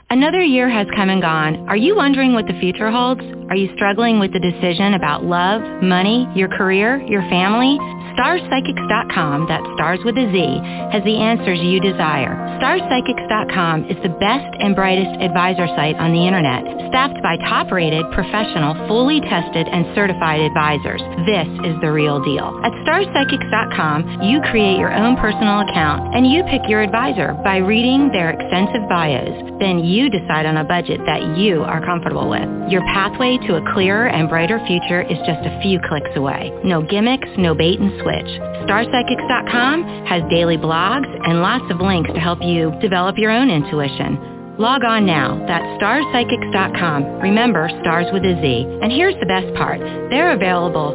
Another year has come and gone. Are you wondering what the future holds? Are you struggling with the decision about love, money, your career, your family? StarsPsychics.com, that's stars with a Z, has the answers you desire. StarsPsychics.com is the best and brightest advisor site on the internet, staffed by top-rated, professional, fully tested, and certified advisors. This is the real deal. At StarsPsychics.com, you create your own personal account, and you pick your advisor by reading their extensive bios. Then you decide on a budget that you are comfortable with. Your pathway to a clearer and brighter future is just a few clicks away. No gimmicks, no bait and switch. StarPsychics.com has daily blogs and lots of links to help you develop your own intuition. Log on now. That's StarPsychics.com. Remember, stars with a Z. And here's the best part. They're available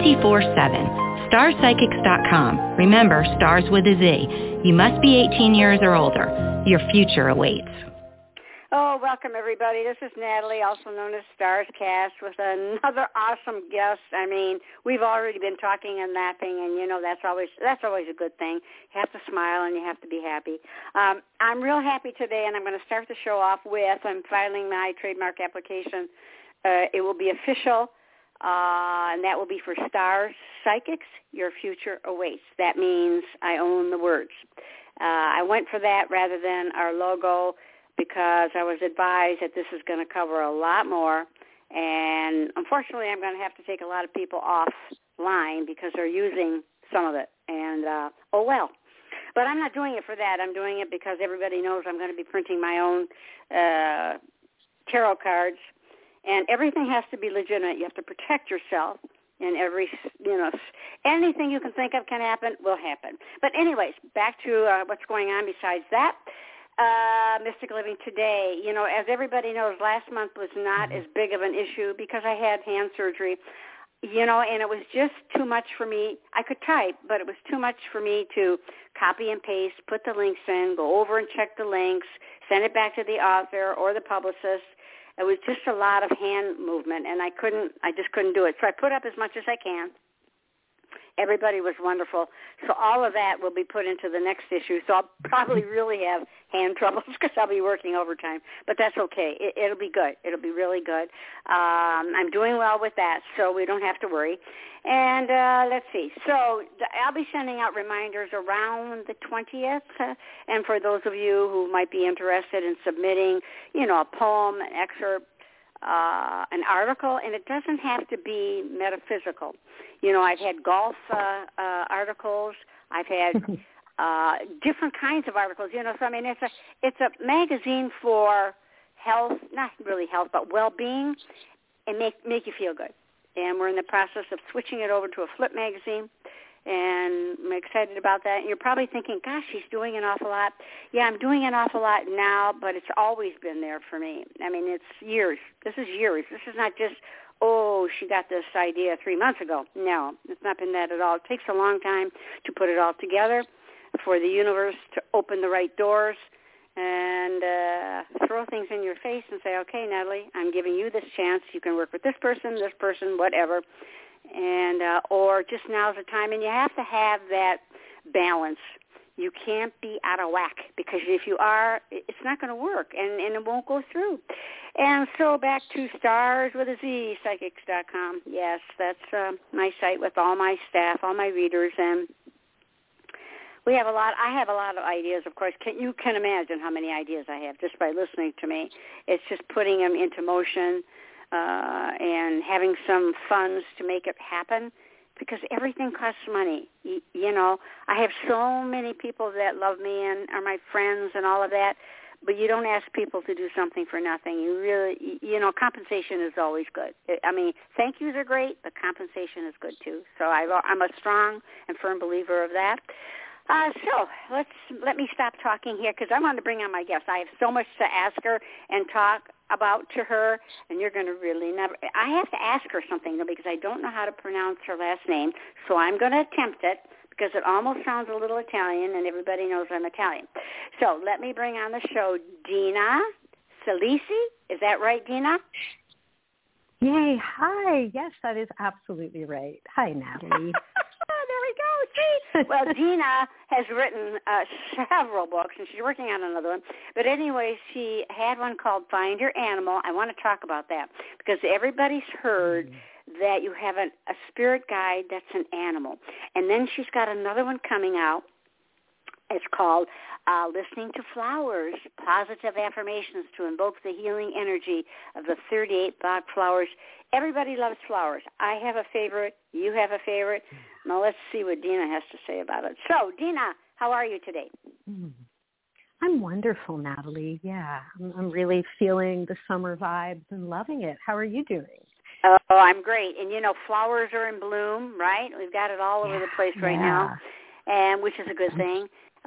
24/7. StarPsychics.com. Remember, stars with a Z. You must be 18 years or older. Your future awaits. Oh, welcome everybody. This is Natalie, also known as Starscast, with another awesome guest. I mean, we've already been talking and laughing, and you know that's always a good thing. You have to smile and you have to be happy. I'm real happy today, and I'm going to start the show off with I'm filing my trademark application. It will be official, and that will be for Stars Psychics. Your future awaits. That means I own the words. I went for that rather than our logo, because I was advised that this is going to cover a lot more, and unfortunately I'm going to have to take a lot of people offline because they're using some of it, and oh well. But I'm not doing it for that. I'm doing it because everybody knows I'm going to be printing my own tarot cards, and everything has to be legitimate. You have to protect yourself, and anything you can think of can happen will happen. But anyways, back to what's going on besides that. Mystic Living today, as everybody knows, last month was not as big of an issue because I had hand surgery, and it was just too much for me. I could type, but it was too much for me to copy and paste, put the links in, go over and check the links, send it back to the author or the publicist. It was just a lot of hand movement, and I just couldn't do it. So I put up as much as I can. Everybody was wonderful. So all of that will be put into the next issue. So I'll probably really have hand troubles because I'll be working overtime. But that's okay. It'll be good. It'll be really good. I'm doing well with that, so we don't have to worry. And let's see. So I'll be sending out reminders around the 20th. And for those of you who might be interested in submitting, a poem, an excerpt, an article, and it doesn't have to be metaphysical. I've had golf articles. I've had different kinds of articles. So I mean, it's a magazine for health, not really health, but well-being, and make you feel good. And we're in the process of switching it over to a flip magazine, and I'm excited about that. And you're probably thinking, gosh, she's doing an awful lot. Yeah, I'm doing an awful lot now, but it's always been there for me. I mean, it's years. This is years. This is not just, she got this idea 3 months ago. No, it's not been that at all. It takes a long time to put it all together, for the universe to open the right doors and throw things in your face and say, okay, Natalie, I'm giving you this chance. You can work with this person, whatever. And or just now's the time, and you have to have that balance. You can't be out of whack, because if you are, it's not going to work, and it won't go through. And so back to Stars with a Z, Psychics.com. Yes, that's my site with all my staff, all my readers, and I have a lot of ideas, of course. You can imagine how many ideas I have just by listening to me. It's just putting them into motion, and having some funds to make it happen, because everything costs money. I have so many people that love me and are my friends and all of that, but you don't ask people to do something for nothing. You really, compensation is always good. I mean, thank yous are great, but compensation is good too. So I'm a strong and firm believer of that. So let me stop talking here, because I want to bring on my guest. I have so much to ask her and talk about to her, and you're going to really never. I have to ask her something, though, because I don't know how to pronounce her last name, so I'm going to attempt it, because it almost sounds a little Italian, and everybody knows I'm Italian. So let me bring on the show Dina Salisi. Is that right, Dina? Yay. Hi. Yes, that is absolutely right. Hi, Natalie. There we go. See? Well, Dina has written several books, and she's working on another one. But anyway, she had one called Find Your Animal. I want to talk about that because everybody's heard that you have a spirit guide that's an animal. And then she's got another one coming out. It's called Listening to Flowers, Positive Affirmations to Invoke the Healing Energy of the 38 Bach Flowers. Everybody loves flowers. I have a favorite. You have a favorite. Now let's see what Dina has to say about it. So, Dina, how are you today? I'm wonderful, Natalie. Yeah, I'm really feeling the summer vibes and loving it. How are you doing? Oh, I'm great. And, you know, flowers are in bloom, right? We've got it all over the place right now, and which is a good thing.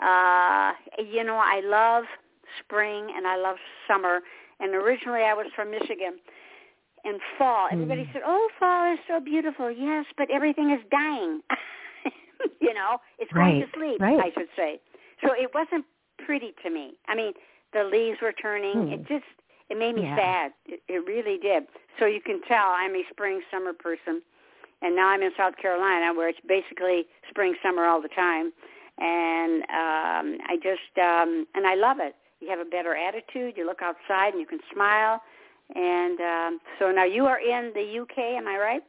You know, I love spring and I love summer. And originally I was from Michigan. And fall, everybody said, oh, fall is so beautiful. Yes, but everything is dying. You know, it's going to sleep, I should say. So it wasn't pretty to me. I mean, the leaves were turning. It made me sad. It really did. So you can tell I'm a spring, summer person. And now I'm in South Carolina where it's basically spring, summer all the time. And and I love it. You have a better attitude. You look outside and you can smile. And so now you are in the UK, am I right?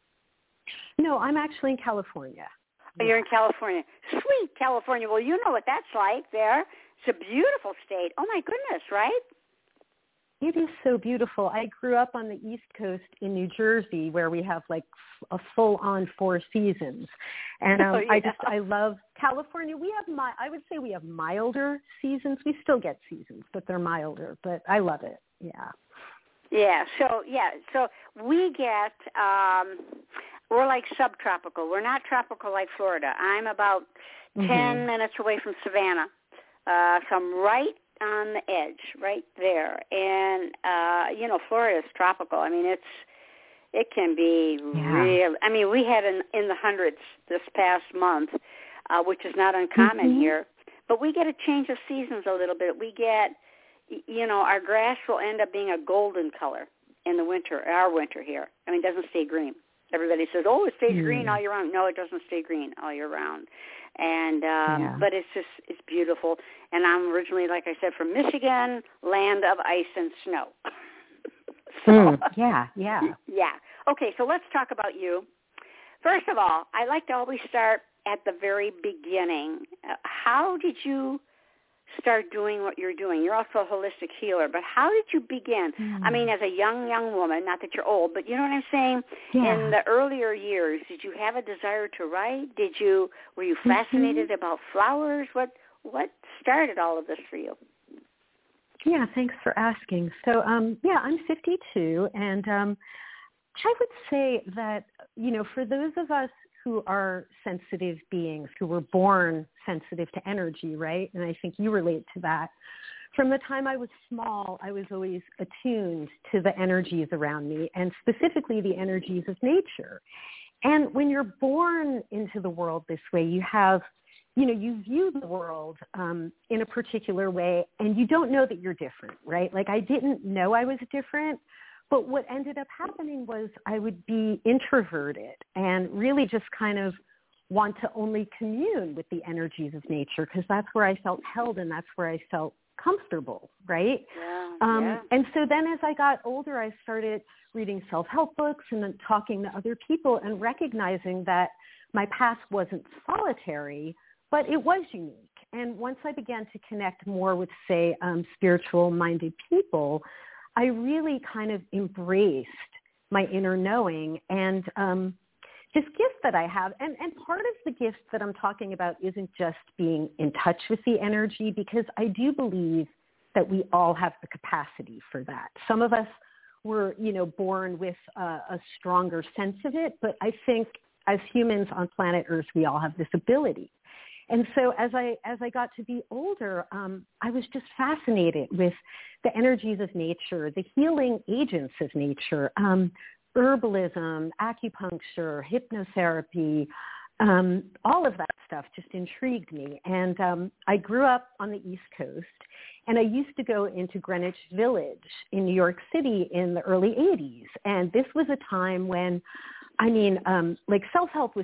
No, I'm actually in California. Oh, you're in California. Sweet California. Well, you know what that's like there. It's a beautiful state. Oh, my goodness, right? It is so beautiful. I grew up on the East Coast in New Jersey where we have like a full-on 4 seasons. And I love California. I would say we have milder seasons. We still get seasons, but they're milder. But I love it. Yeah. Yeah. So we get, we're like subtropical. We're not tropical like Florida. I'm about 10 minutes away from Savannah. So I'm right on the edge, right there. And, you know, Florida is tropical. I mean, it can be real. I mean, we had in the hundreds this past month, which is not uncommon here. But we get a change of seasons a little bit. We get, you know, our grass will end up being a golden color in the winter, our winter here. I mean, it doesn't stay green. Everybody says, oh, it stays green all year round. No, it doesn't stay green all year round. And but it's beautiful. And I'm originally, like I said, from Michigan, land of ice and snow. Yeah. Okay, so let's talk about you. First of all, I like to always start at the very beginning. How did you start doing what you're doing? You're also a holistic healer, but how did you begin? I mean, as a young woman, not that you're old, but you know what I'm saying? In the earlier years, did you have a desire to write? Were you fascinated about flowers? What started all of this for you? Yeah, thanks for asking. So, I'm 52, and I would say that, you know, for those of us who are sensitive beings, who were born sensitive to energy, right? And I think you relate to that. From the time I was small, I was always attuned to the energies around me, and specifically the energies of nature. And when you're born into the world this way, you view the world in a particular way, and you don't know that you're different, right? Like, I didn't know I was different. But what ended up happening was I would be introverted and really just kind of want to only commune with the energies of nature because that's where I felt held and that's where I felt comfortable, right? And so then as I got older, I started reading self-help books and then talking to other people and recognizing that my path wasn't solitary, but it was unique. And once I began to connect more with, say, spiritual-minded people, I really kind of embraced my inner knowing and this gift that I have. And part of the gift that I'm talking about isn't just being in touch with the energy, because I do believe that we all have the capacity for that. Some of us were, you know, born with a stronger sense of it, but I think as humans on planet Earth, we all have this ability. And so as I got to be older, I was just fascinated with the energies of nature, the healing agents of nature, herbalism, acupuncture, hypnotherapy, all of that stuff just intrigued me. And I grew up on the East Coast, and I used to go into Greenwich Village in New York City in the early 80s. And this was a time when, like self-help was just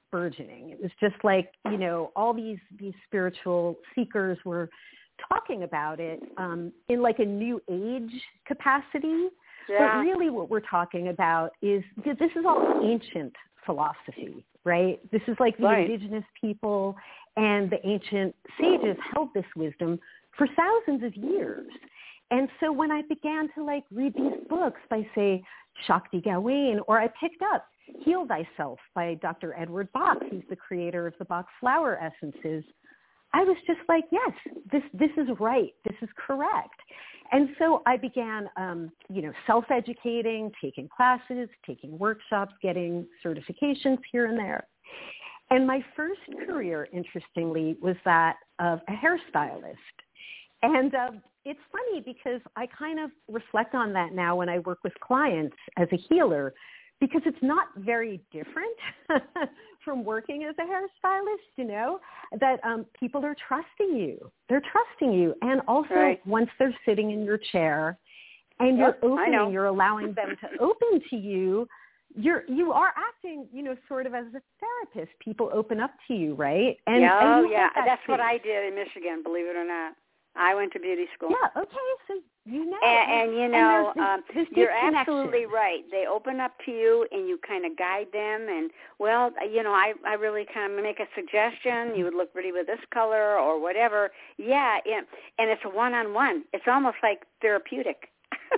burgeoning. It was just like, all these spiritual seekers were talking about it in like a new age capacity. Yeah. But really what we're talking about is this is all ancient philosophy, right? This is like the indigenous people and the ancient sages held this wisdom for thousands of years. And so when I began to like read these books by, say, Shakti Gawain, or I picked up Heal Thyself by Dr. Edward Bach, who's the creator of the Bach flower essences, I was just like, yes, this is right. This is correct. And so I began, self-educating, taking classes, taking workshops, getting certifications here and there. And my first career, interestingly, was that of a hairstylist. And it's funny because I kind of reflect on that now when I work with clients as a healer, because it's not very different from working as a hairstylist, that people are trusting you. They're trusting you. And also once they're sitting in your chair and you're allowing them to open to you, you are acting, sort of as a therapist. People open up to you, right? And, that's what I did in Michigan, believe it or not. I went to beauty school. Yeah, okay, so And this you're absolutely right. They open up to you and you kind of guide them. And, I really kind of make a suggestion. You would look pretty with this color or whatever. Yeah, and it's a one-on-one. It's almost like therapeutic.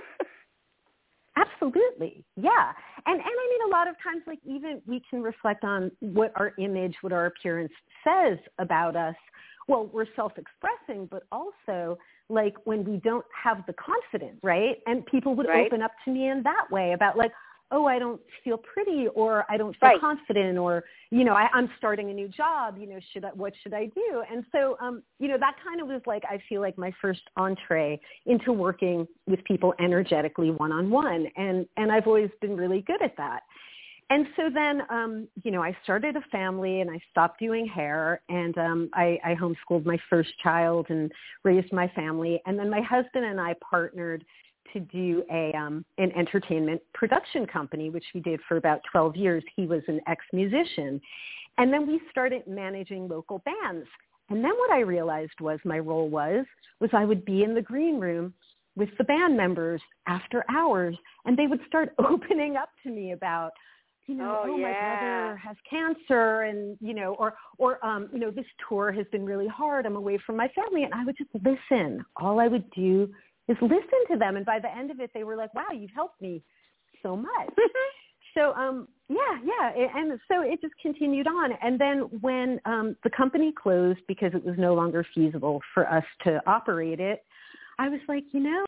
Absolutely. Yeah. And I mean, a lot of times, like, even we can reflect on what our image, what our appearance says about us. Well, we're self-expressing, but also like when we don't have the confidence, right? And people would open up to me in that way about like, oh, I don't feel pretty, or I don't feel confident, or, I'm starting a new job, what should I do? And so, that kind of was like, I feel like my first entree into working with people energetically one-on-one. And I've always been really good at that. And so then, I started a family and I stopped doing hair, and I homeschooled my first child and raised my family. And then my husband and I partnered to do an entertainment production company, which we did for about 12 years. He was an ex-musician. And then we started managing local bands. And then what I realized was my role was I would be in the green room with the band members after hours, and they would start opening up to me about, my brother has cancer, and, this tour has been really hard. I'm away from my family. And I would just listen. All I would do is listen to them. And by the end of it, they were like, wow, you've helped me so much. So, and so it just continued on. And then when the company closed because it was no longer feasible for us to operate it, I was like,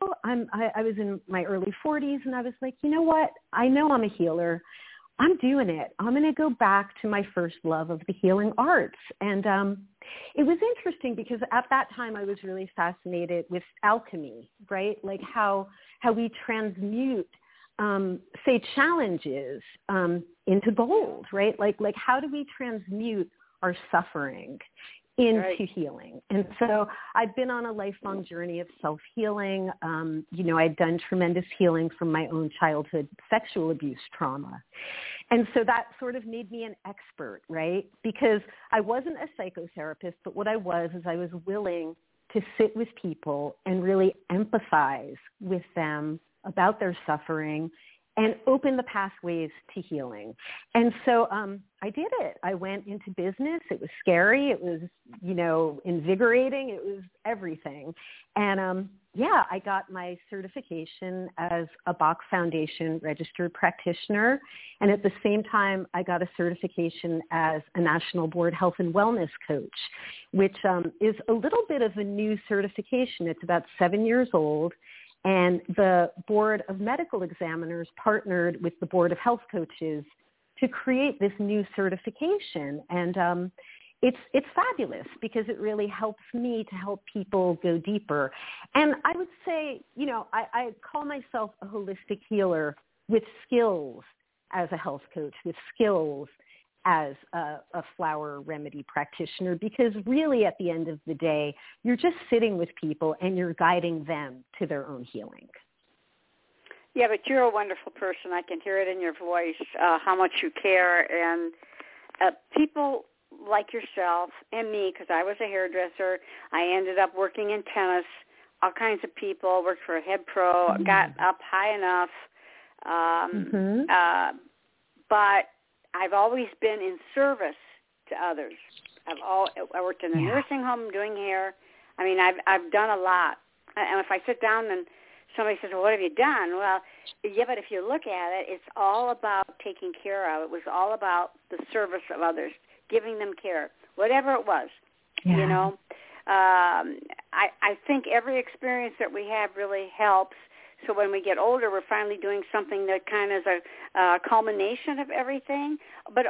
I was in my early 40s, and I was like, you know what? I know I'm a healer. I'm doing it. I'm going to go back to my first love of the healing arts. And it was interesting because at that time I was really fascinated with alchemy, right? Like how we transmute, say, challenges into gold, right? Like how do we transmute our suffering into healing? And so I've been on a lifelong journey of self-healing. I'd done tremendous healing from my own childhood sexual abuse trauma. And so that sort of made me an expert, right? Because I wasn't a psychotherapist, but what I was willing to sit with people and really empathize with them about their suffering and open the pathways to healing. And so I did it. I went into business. It was scary. It was, invigorating. It was everything. And I got my certification as a Bach Foundation registered practitioner. And at the same time, I got a certification as a National Board Health and Wellness Coach, which is a little bit of a new certification. It's about 7 years old. And the Board of Medical Examiners partnered with the Board of Health Coaches to create this new certification. And it's fabulous because it really helps me to help people go deeper. And I would say, I call myself a holistic healer with skills as a health coach, with skills as a flower remedy practitioner, because really at the end of the day, you're just sitting with people and you're guiding them to their own healing. Yeah, but you're a wonderful person. I can hear it in your voice, how much you care. And people like yourself and me, because I was a hairdresser. I ended up working in tennis, all kinds of people, worked for a head pro, got up high enough. But I've always been in service to others. I worked in a nursing home doing hair. I mean, I've done a lot. And if I sit down and somebody says, well, what have you done? Well, yeah, but if you look at it, it's all about taking care of. It was all about the service of others, giving them care, whatever it was, you know. I think every experience that we have really helps. So when we get older, we're finally doing something that kind of is a culmination of everything. But,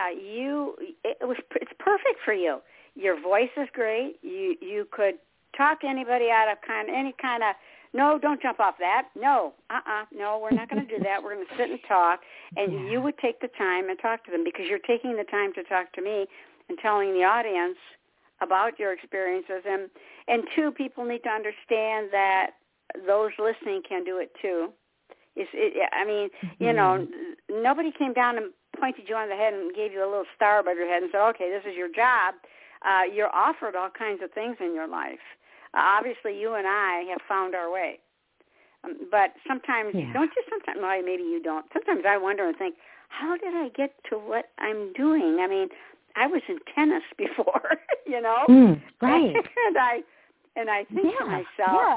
it's perfect for you. Your voice is great. You could talk anybody out of any kind of, no, don't jump off that. No, no, we're not going to do that. We're going to sit and talk. And you would take the time and talk to them, because you're taking the time to talk to me and telling the audience about your experiences. And two, people need to understand that those listening can do it too. You know, nobody came down and pointed you on the head and gave you a little star above your head and said, okay, this is your job. You're offered all kinds of things in your life. Obviously, you and I have found our way. But sometimes, don't you sometimes, well, maybe you don't. Sometimes I wonder and think, how did I get to what I'm doing? I mean, I was in tennis before, you know? Right. and I think to myself,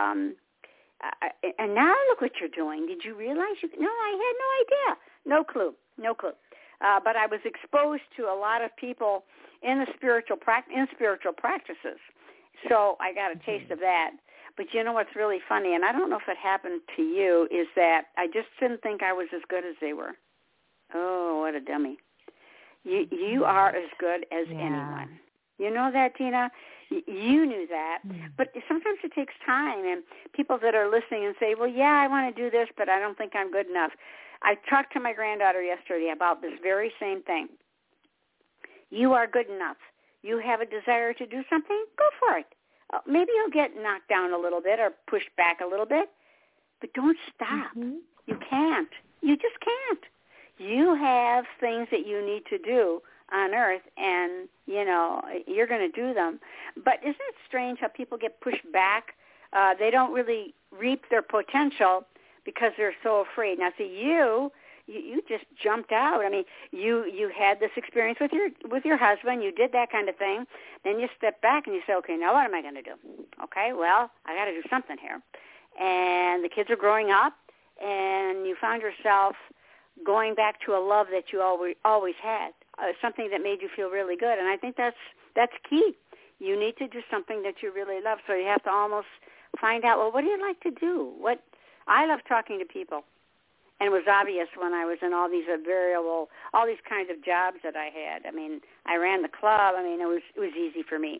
and now look what you're doing. Did you realize no, I had no idea. No clue. But I was exposed to a lot of people in spiritual practices. So I got a taste of that. But you know what's really funny, and I don't know if it happened to you, is that I just didn't think I was as good as they were. Oh, what a dummy. You are as good as anyone. You know that, Tina? You knew that. But sometimes it takes time, and people that are listening and say, well, yeah, I want to do this, but I don't think I'm good enough. I talked to my granddaughter yesterday about this very same thing. You are good enough. You have a desire to do something, go for it. Maybe you'll get knocked down a little bit or pushed back a little bit, but don't stop. You can't. You just can't. You have things that you need to do on earth, and, you know, you're going to do them. But isn't it strange how people get pushed back? They don't really reap their potential because they're so afraid. Now, see, you just jumped out. I mean, you had this experience with your husband. You did that kind of thing. Then you step back and you say, okay, now what am I going to do? Okay, well, I got to do something here. And the kids are growing up, and you found yourself going back to a love that you always had, something that made you feel really good. And I think that's key. You need to do something that you really love. So you have to almost find out, well, what do you like to do? I love talking to people. And it was obvious when I was in all these kinds of jobs that I had. I mean, I ran the club. I mean, it was easy for me.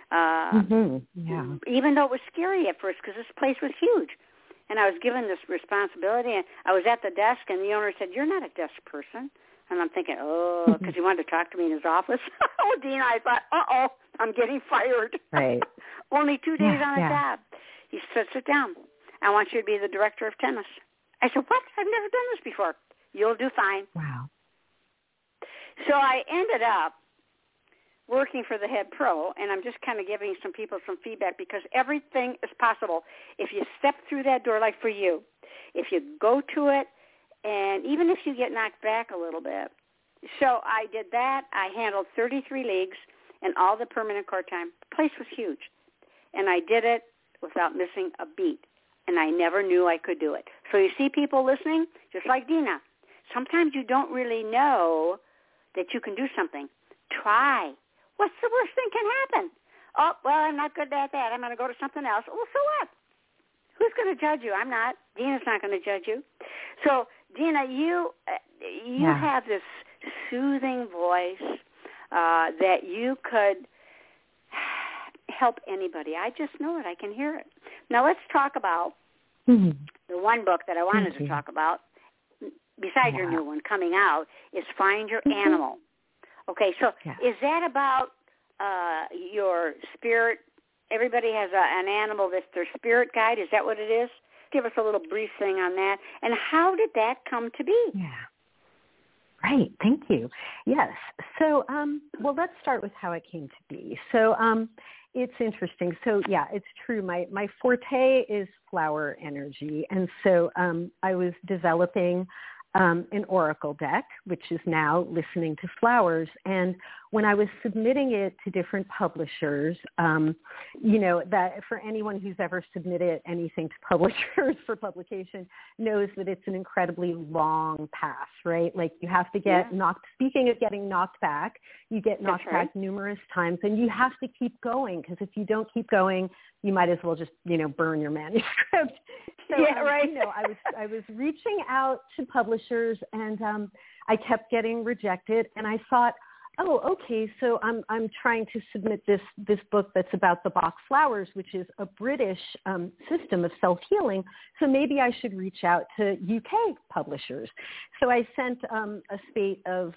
Even though it was scary at first, because this place was huge. And I was given this responsibility, and I was at the desk, and the owner said, you're not a desk person. And I'm thinking, because he wanted to talk to me in his office. Oh, Dina, I thought, I'm getting fired. Right. Only 2 days on the job. He said, sit down. I want you to be the director of tennis. I said, what? I've never done this before. You'll do fine. Wow. So I ended up working for the head pro, and I'm just kind of giving some people some feedback, because everything is possible if you step through that door, like for you. If you go to it, and even if you get knocked back a little bit. So I did that. I handled 33 leagues and all the permanent court time. The place was huge. And I did it without missing a beat. And I never knew I could do it. So you see, people listening, just like Dina, sometimes you don't really know that you can do something. Try. What's the worst thing can happen? Oh, well, I'm not good at that. I'm going to go to something else. Well, so what? Who's going to judge you? I'm not. Dina's not going to judge you. So, Dina, you have this soothing voice that you could help anybody. I just know it. I can hear it. Now, let's talk about the one book that I wanted to talk about, besides your new one coming out, is Find Your Animal. Okay, so is that about your spirit? Everybody has an animal that's their spirit guide. Is that what it is? Give us a little brief thing on that. And how did that come to be? Right. Thank you. Yes. So, well, let's start with how it came to be. So, it's interesting. So, yeah, it's true. My forte is flower energy. And so I was developing an oracle deck, which is now listening to flowers. And when I was submitting it to different publishers, that for anyone who's ever submitted anything to publishers for publication knows that it's an incredibly long path, right? Like you have to get speaking of getting knocked back, you get knocked back numerous times, and you have to keep going, because if you don't keep going, you might as well just, burn your manuscript. So, I was reaching out to publishers, and I kept getting rejected, and I thought, oh, okay, so I'm trying to submit this book that's about the Bach flowers, which is a British system of self-healing. So maybe I should reach out to UK publishers. So I sent a spate of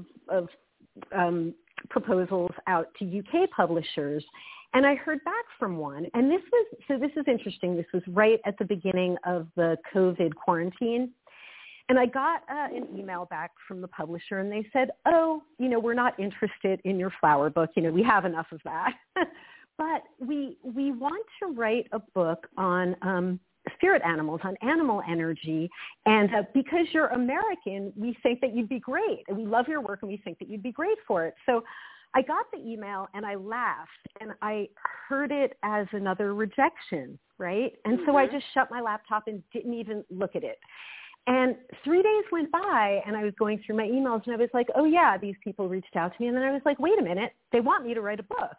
proposals out to UK publishers, and I heard back from one. And this is interesting. This was right at the beginning of the COVID quarantine. And I got an email back from the publisher, and they said, oh, we're not interested in your flower book. We have enough of that. But we want to write a book on spirit animals, on animal energy. And because you're American, we think that you'd be great. And we love your work, and we think that you'd be great for it. So I got the email, and I laughed, and I heard it as another rejection, right? And so I just shut my laptop and didn't even look at it. And 3 days went by, and I was going through my emails, and I was like, oh, yeah, these people reached out to me. And then I was like, wait a minute, they want me to write a book,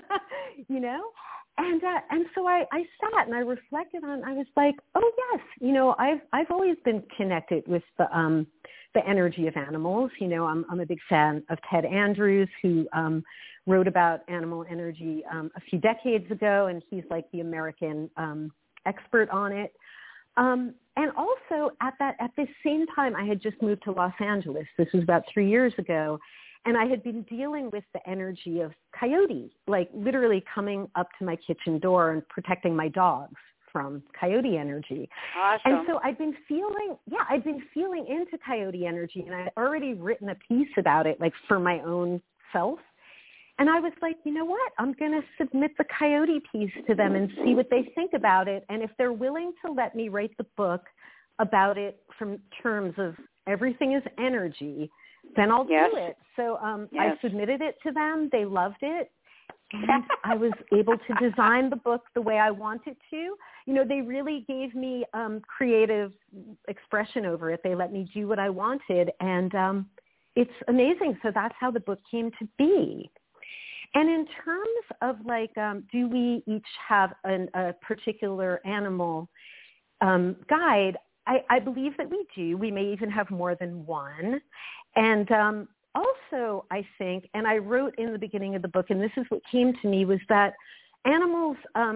And so I sat and I reflected on, I was like, oh, yes, I've always been connected with the energy of animals. I'm a big fan of Ted Andrews, who wrote about animal energy a few decades ago, and he's like the American expert on it. And also at the same time, I had just moved to Los Angeles. This was about 3 years ago. And I had been dealing with the energy of coyotes, like literally coming up to my kitchen door and protecting my dogs from coyote energy. Awesome. And so I'd been feeling into coyote energy, and I had already written a piece about it, like for my own self. And I was like, you know what? I'm going to submit the coyote piece to them and see what they think about it. And if they're willing to let me write the book about it from terms of everything is energy, then I'll do it. So I submitted it to them. They loved it. And I was able to design the book the way I wanted to. They really gave me creative expression over it. They let me do what I wanted. And it's amazing. So that's how the book came to be. And in terms of do we each have a particular animal guide, I believe that we do. We may even have more than one. And also, I think, and I wrote in the beginning of the book, and this is what came to me, was that animals,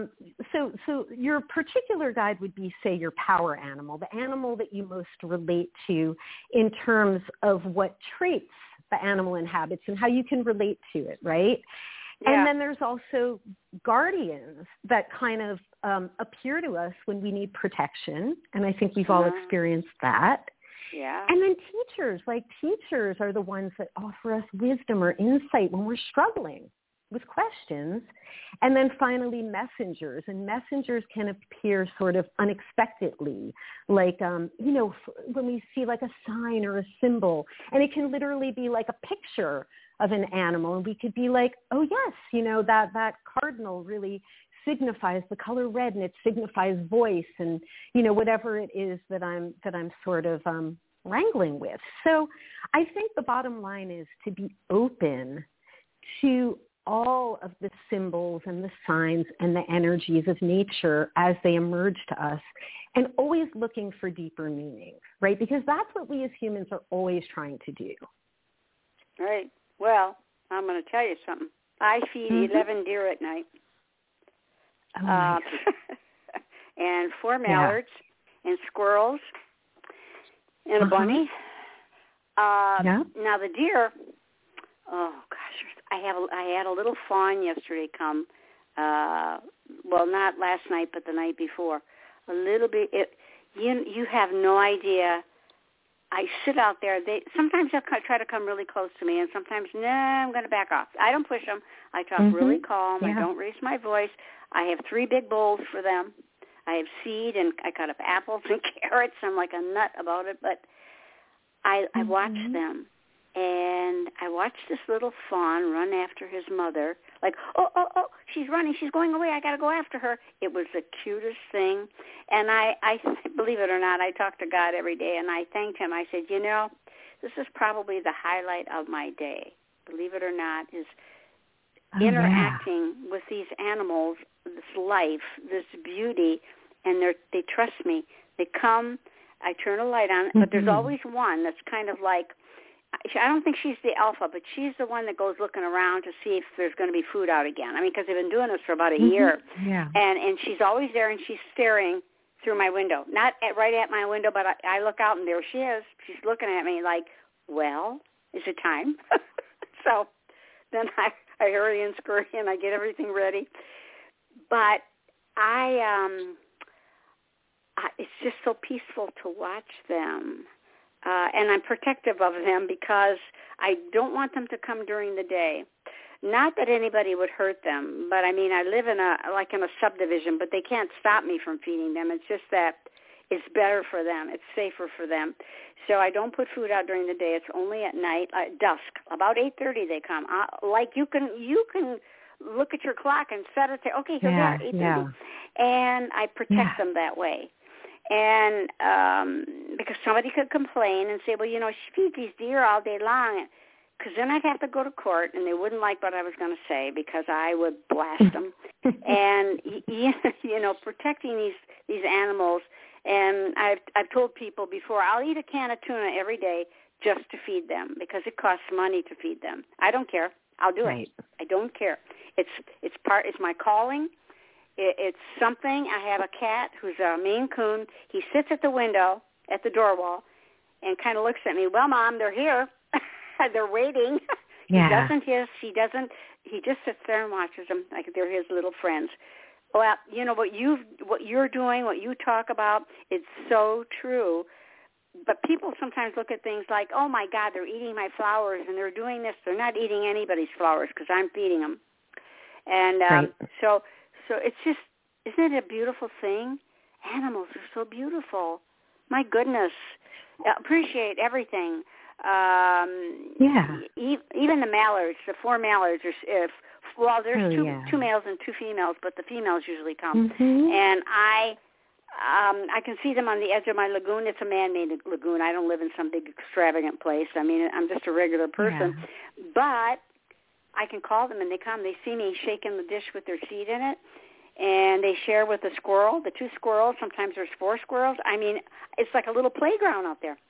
so your particular guide would be, say, your power animal, the animal that you most relate to in terms of what traits the animal inhabits and how you can relate to it, right? Yeah. And then there's also guardians that kind of appear to us when we need protection, and I think we've all experienced that. Yeah. And then teachers are the ones that offer us wisdom or insight when we're struggling with questions. And then finally, messengers. And messengers can appear sort of unexpectedly, like, when we see like a sign or a symbol. And it can literally be like a picture of an animal. And we could be like, oh, yes, that cardinal really signifies the color red, and it signifies voice, and whatever it is that I'm sort of wrangling with. So I think the bottom line is to be open to all of the symbols and the signs and the energies of nature as they emerge to us, and always looking for deeper meaning, right? Because that's what we as humans are always trying to do. Right. Well, I'm going to tell you something. I feed 11 deer at night. Oh, nice. And 4 mallards and squirrels and a bunny. Now the deer, oh gosh, I had a little fawn yesterday come, well, not last night, but the night before. A little bit, you have no idea I sit out there. Sometimes they'll try to come really close to me, and sometimes, I'm going to back off. I don't push them. I talk really calm. I don't raise my voice. I have 3 big bowls for them. I have seed, and I cut up apples and carrots. I'm like a nut about it, but I watch them, and I watch this little fawn run after his mother, like, oh, she's running, she's going away, I got to go after her. It was the cutest thing, and I believe it or not, I talk to God every day, and I thanked him. I said, this is probably the highlight of my day, believe it or not, is interacting with these animals, this life, this beauty, and they trust me. They come, I turn a light on, but there's always one that's kind of like, I don't think she's the alpha, but she's the one that goes looking around to see if there's going to be food out again. I mean, because they've been doing this for about a year. Yeah. And she's always there, and she's staring through my window. Not right at my window, but I look out, and there she is. She's looking at me like, well, is it time? So then I hurry and scurry, and I get everything ready. But it's just so peaceful to watch them. And I'm protective of them because I don't want them to come during the day. Not that anybody would hurt them, but I mean, I live in a subdivision, but they can't stop me from feeding them. It's just that it's better for them. It's safer for them. So I don't put food out during the day. It's only at night, at dusk. About 8:30 they come. Like you can look at your clock and set it to, okay, here we are, 8:30. Yeah. And I protect them that way. And because somebody could complain and say, well, she feeds these deer all day long, because then I'd have to go to court, and they wouldn't like what I was going to say because I would blast them. And, protecting these animals, and I've told people before, I'll eat a can of tuna every day just to feed them because it costs money to feed them. I don't care. I'll do it. I don't care. It's my calling. It's something. I have a cat who's a Maine Coon. He sits at the window, at the door wall, and kind of looks at me. Well, Mom, they're here. They're waiting. Yeah. He doesn't hiss. He doesn't. He just sits there and watches them like they're his little friends. Well, what you're doing, what you talk about, it's so true. But people sometimes look at things like, oh, my God, they're eating my flowers, and they're doing this. They're not eating anybody's flowers because I'm feeding them. And so it's just, isn't it a beautiful thing? Animals are so beautiful. My goodness. Appreciate everything. Even the mallards, the 4 mallards, there's two males and 2 females, but the females usually come. And I can see them on the edge of my lagoon. It's a man-made lagoon. I don't live in some big extravagant place. I mean, I'm just a regular person. Yeah. But I can call them, and they come. They see me shaking the dish with their seed in it, and they share with the squirrel, the 2 squirrels. Sometimes there's 4 squirrels. I mean, it's like a little playground out there.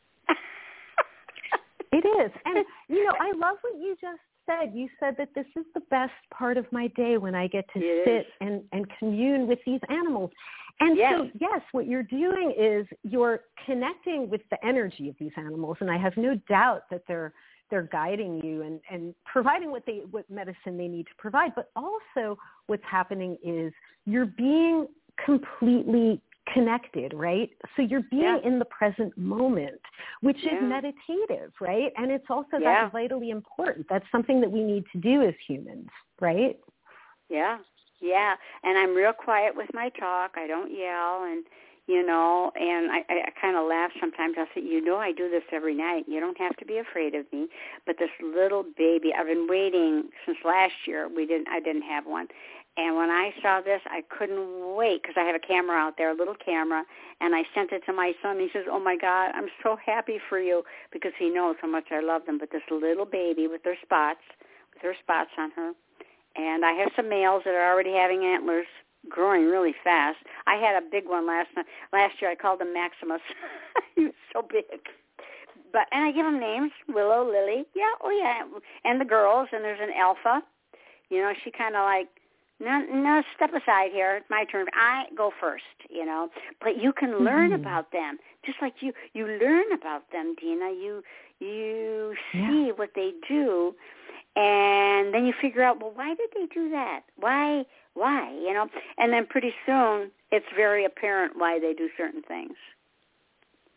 It is. And, I love what you just said. You said that this is the best part of my day when I get to sit and commune with these animals. And so, yes, what you're doing is you're connecting with the energy of these animals, and I have no doubt that they're guiding you and providing what medicine they need to provide. But also what's happening is you're being completely connected, right? So you're being in the present moment, which is meditative, right? And it's also that's vitally important. That's something that we need to do as humans, right? Yeah. And I'm real quiet with my talk. I don't yell, and and I kind of laugh sometimes. I say, I do this every night. You don't have to be afraid of me. But this little baby, I've been waiting since last year. I didn't have one. And when I saw this, I couldn't wait because I have a camera out there, a little camera, and I sent it to my son. He says, oh, my God, I'm so happy for you because he knows how much I love them. But this little baby with her spots on her, and I have some males that are already having antlers, growing really fast. I had a big one last year. I called him Maximus. He was so big. And I give them names, Willow, Lily. And the girls, and there's an alpha. She kind of like, no, step aside here. It's my turn. I go first, But you can learn about them, just like you learn about them, Dina. You see what they do, and then you figure out, well, why did they do that? Why? And then pretty soon it's very apparent why they do certain things.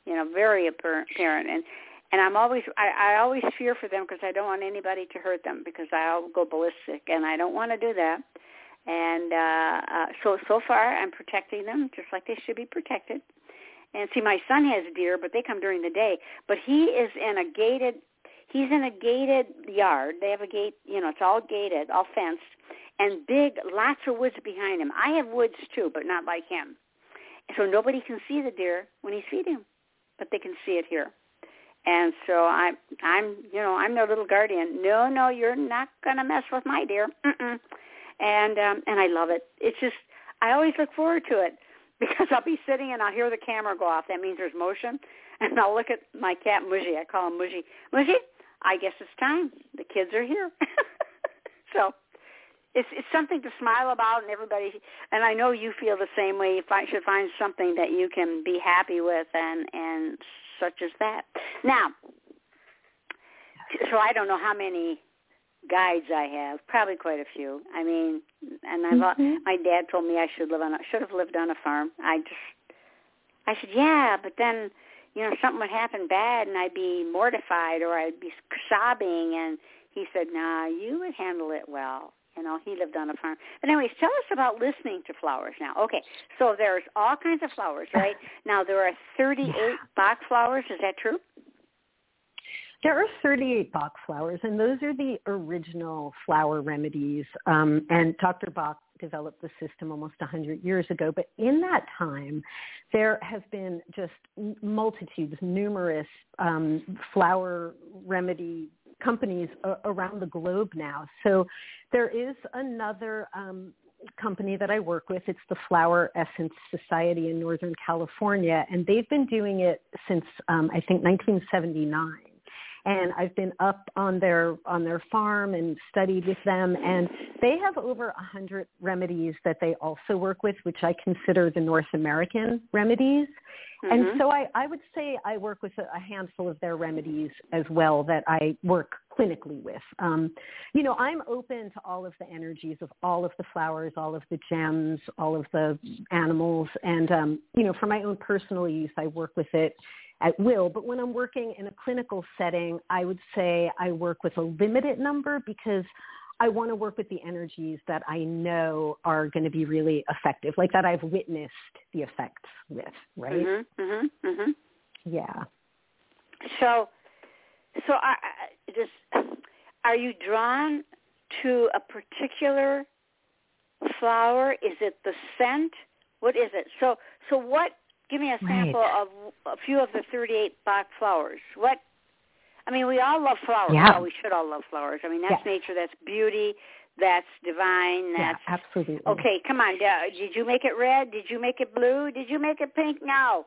very apparent. And I always fear for them because I don't want anybody to hurt them because I'll go ballistic, and I don't want to do that. And so far I'm protecting them just like they should be protected. And see, my son has deer, but they come during the day. But he's in a gated yard. They have a gate, it's all gated, all fenced, and lots of woods behind him. I have woods too, but not like him. So nobody can see the deer when he's feeding them, but they can see it here. And so I'm their little guardian. No, you're not gonna mess with my deer. Mm-mm. And I love it. It's just I always look forward to it because I'll be sitting and I'll hear the camera go off. That means there's motion, and I'll look at my cat Muji. I call him Muji. Muji, I guess it's time. The kids are here. So it's something to smile about, and everybody. And I know you feel the same way. You should find something that you can be happy with, and such as that. Now, so I don't know how many guides I have, probably quite a few. I mean, and my dad told me I should have lived on a farm. I said, yeah, but then, something would happen bad and I'd be mortified or I'd be sobbing. And he said, nah, you would handle it well. He lived on a farm. But anyways, tell us about listening to flowers now. Okay, so there's all kinds of flowers, right? Now there are 38 Bach flowers. Is that true? There are 38 Bach flowers, and those are the original flower remedies. And Dr. Bach developed the system almost 100 years ago. But in that time, there have been just multitudes, numerous flower remedy companies around the globe now. So there is another company that I work with. It's the Flower Essence Society in Northern California, and they've been doing it since, I think, 1979. And I've been up on their farm and studied with them, and they have over 100 remedies that they also work with, which I consider the North American remedies. Mm-hmm. And so I would say I work with a handful of their remedies as well that I work clinically with. I'm open to all of the energies of all of the flowers, all of the gems, all of the animals. And, for my own personal use, I work with it at will. But when I'm working in a clinical setting, I would say I work with a limited number because I want to work with the energies that I know are going to be really effective, like that I've witnessed the effects with, right? Mm-hmm, mm-hmm, mm-hmm. Yeah. So are you drawn to a particular flower? Is it the scent? What is it? So what? Give me a sample of a few of the 38 Bach flowers. We all love flowers. Yeah. Well, we should all love flowers. That's nature. That's beauty. That's divine. That's absolutely. Okay, come on. Did you make it red? Did you make it blue? Did you make it pink? No.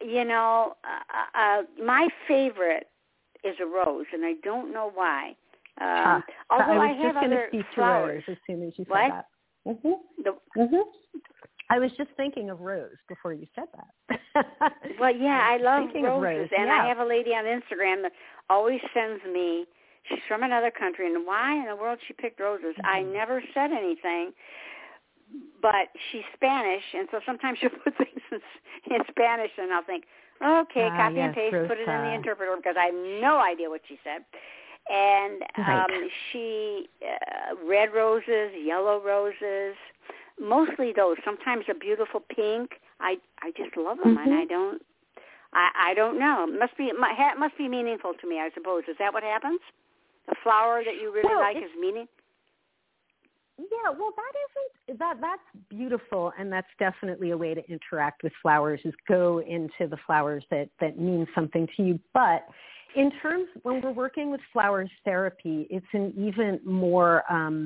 My favorite is a rose, and I don't know why. Although I have other flowers. As soon as you said what? that. Mm-hmm. I was just thinking of rose before you said that. Well, yeah, I love roses. And I have a lady on Instagram that always sends me, she's from another country, and why in the world she picked roses? Mm-hmm. I never said anything, but she's Spanish, and so sometimes she'll put things in Spanish, and I'll think, okay, copy and paste, Rosa. put it in the interpreter, because I have no idea what she said. And she, red roses, yellow roses, mostly those. Sometimes a beautiful pink. I just love them, and I don't know. It must be meaningful to me, I suppose. Is that what happens? The flower that you really like is meaning. Yeah, well, that's beautiful, and that's definitely a way to interact with flowers, is go into the flowers that mean something to you. But in terms, when we're working with flowers therapy, it's an even more,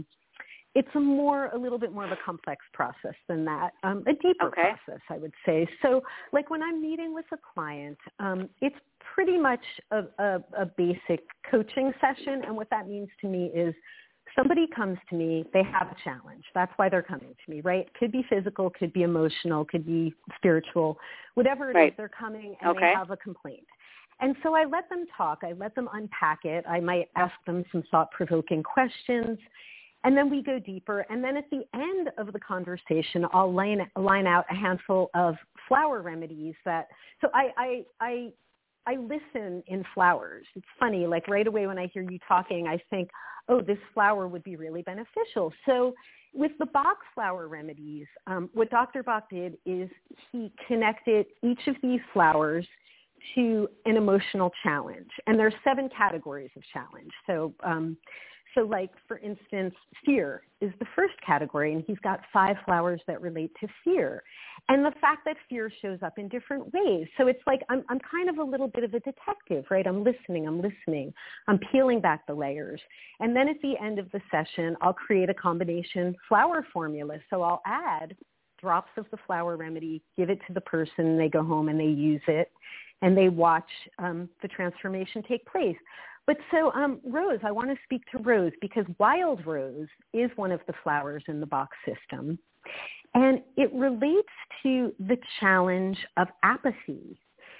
a little bit more of a complex process than that, a deeper process, I would say. So like when I'm meeting with a client, it's pretty much a basic coaching session. And what that means to me is somebody comes to me, they have a challenge. That's why they're coming to me, right? Could be physical, could be emotional, could be spiritual, whatever it is, they're coming and they have a complaint. And so I let them talk. I let them unpack it. I might ask them some thought-provoking questions. And then we go deeper. And then at the end of the conversation, I'll line out a handful of flower remedies so I I listen in flowers. It's funny, like right away when I hear you talking, I think, oh, this flower would be really beneficial. So with the Bach flower remedies, what Dr. Bach did is he connected each of these flowers to an emotional challenge. And there are 7 categories of challenge. So like, for instance, fear is the first category, and he's got 5 flowers that relate to fear. And the fact that fear shows up in different ways. So it's like I'm kind of a little bit of a detective, right? I'm listening. I'm peeling back the layers. And then at the end of the session, I'll create a combination flower formula. So I'll add drops of the flower remedy, give it to the person, they go home and they use it, and they watch the transformation take place. But so, Rose, I want to speak to Rose because wild rose is one of the flowers in the Bach system. And it relates to the challenge of apathy.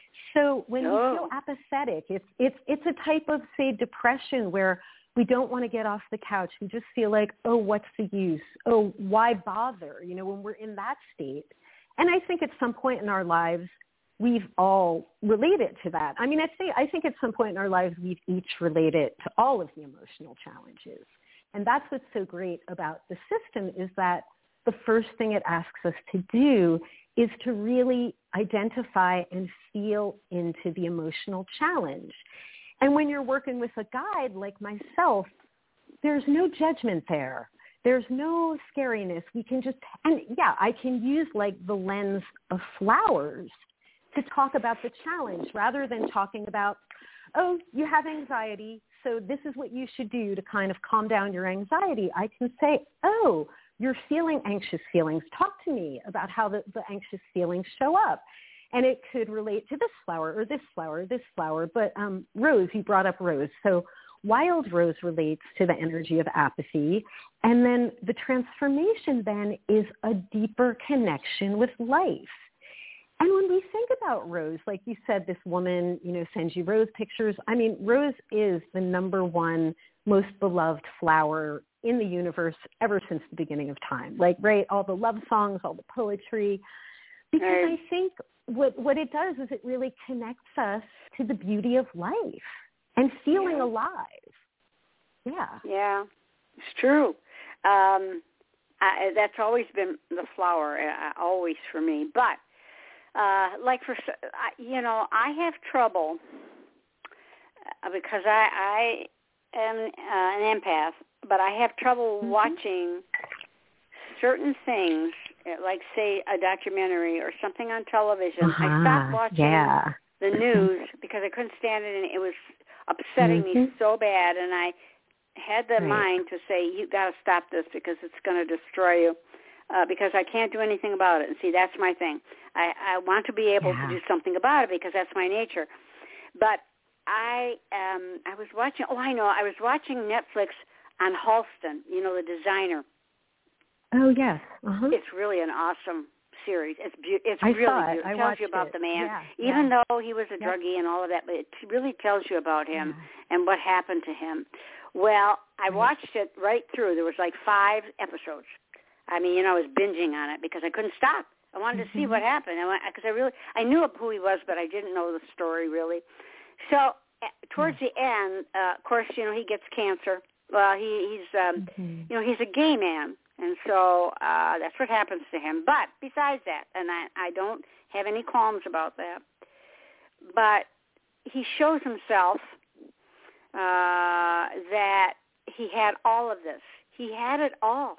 So when you feel apathetic, it's a type of, say, depression where we don't want to get off the couch. We just feel like, oh, what's the use? Oh, why bother? You know, when we're in that state. And I think at some point in our lives, we've all related to that. I mean, I think at some point in our lives, we've each related to all of the emotional challenges. And that's what's so great about the system is that the first thing it asks us to do is to really identify and feel into the emotional challenge. And when you're working with a guide like myself, there's no judgment there. There's no scariness. We can just, and yeah, I can use like the lens of flowers to talk about the challenge rather than talking about, oh, you have anxiety, so this is what you should do to kind of calm down your anxiety. I can say, oh, you're feeling anxious feelings. Talk to me about how the anxious feelings show up. And it could relate to this flower or this flower or this flower. But Rose, you brought up Rose. So wild rose relates to the energy of apathy. And then the transformation then is a deeper connection with life. And when we think about Rose, like you said, this woman, you know, sends you rose pictures. I mean, Rose is the number one most beloved flower in the universe ever since the beginning of time. Like, right, all the love songs, all the poetry. Because I think what it does is it really connects us to the beauty of life and feeling alive. Yeah. Yeah, it's true. That's always been the flower, always for me. But like for, you know, I have trouble because I am an empath, but I have trouble watching certain things, like, say, a documentary or something on television. I stopped watching the news because I couldn't stand it, and it was upsetting me so bad, and I had the mind to say, you got to stop this because it's going to destroy you. Because I can't do anything about it. And see, that's my thing. I want to be able to do something about it because that's my nature. But I was watching, I was watching Netflix on Halston, you know, the designer. Oh, yes. It's really an awesome series. It's really beautiful. It tells you about the man, even though he was a druggie and all of that, but it really tells you about him and what happened to him. Well, I watched it right through. There was like 5 episodes. I mean, you know, I was binging on it because I couldn't stop. I wanted to see what happened because I knew who he was, but I didn't know the story really. So towards the end, of course, you know, he gets cancer. Well, he's you know, he's a gay man, and so that's what happens to him. But besides that, and I don't have any qualms about that, but he shows himself that he had all of this. He had it all.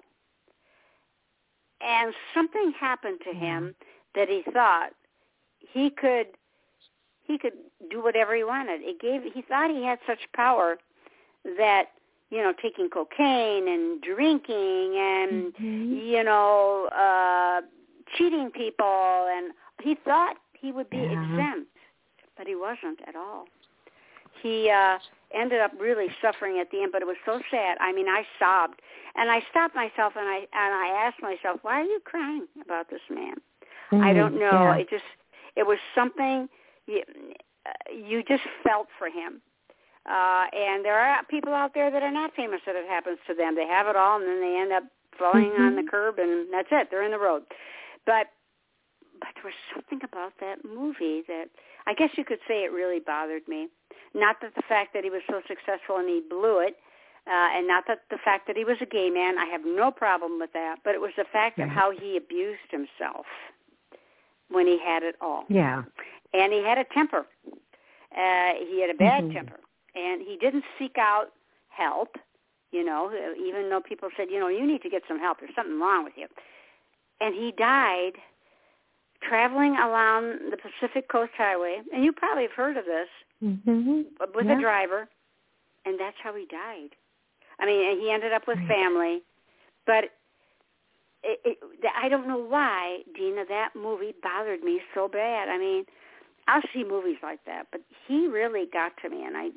And something happened to him that he thought he could do whatever he wanted. He thought he had such power that, you know, taking cocaine and drinking and, you know, cheating people, and he thought he would be exempt, but he wasn't at all. He ended up really suffering at the end, but it was so sad. I mean, I sobbed, and I stopped myself, and I asked myself, why are you crying about this man? I don't know. It was something you just felt for him. And there are people out there that are not famous that it happens to them. They have it all, and then they end up falling on the curb, and that's it. They're in the road. But there was something about that movie that I guess you could say it really bothered me. Not that the fact that he was so successful and he blew it, and not that the fact that he was a gay man. I have no problem with that, but it was the fact of how he abused himself when he had it all. Yeah. And he had a temper. He had a bad temper, and he didn't seek out help, you know, even though people said, you know, you need to get some help. There's something wrong with you. And he died traveling along the Pacific Coast Highway, and you probably have heard of this, with a driver, and that's how he died. I mean, he ended up with family, but I don't know why, Dina, that movie bothered me so bad. I mean, I'll see movies like that, but he really got to me, and I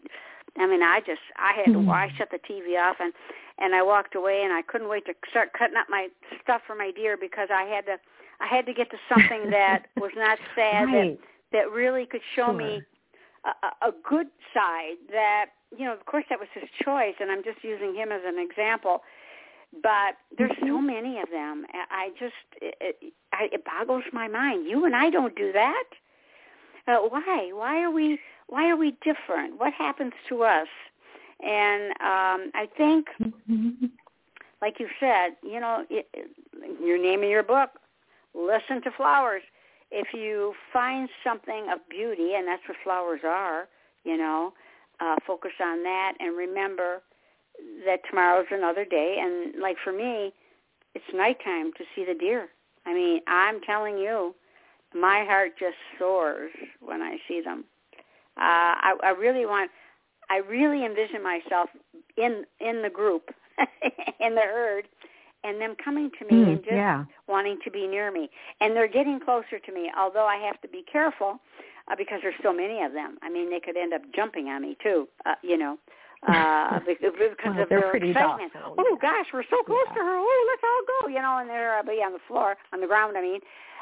had to I shut the TV off, and I walked away, and I couldn't wait to start cutting up my stuff for my deer, because I had to get to something that was not sad, that really could show me a good side. That, you know, of course that was his choice, and I'm just using him as an example. But there's so many of them. It boggles my mind. You and I don't do that. Why? Why are we different? What happens to us? And I think, like you said, you know, your name of your book, Listen to Flowers. If you find something of beauty, and that's what flowers are, you know, focus on that, and remember that tomorrow's another day. And like for me, it's nighttime to see the deer. I mean, I'm telling you, my heart just soars when I see them. I really envision myself in the group, in the herd, and them coming to me and just wanting to be near me. And they're getting closer to me, although I have to be careful because there's so many of them. I mean, they could end up jumping on me too, you know, because of their excitement. Docile, oh, gosh, we're so close to her. Oh, let's all go, you know, and they're on the floor, on the ground, I mean.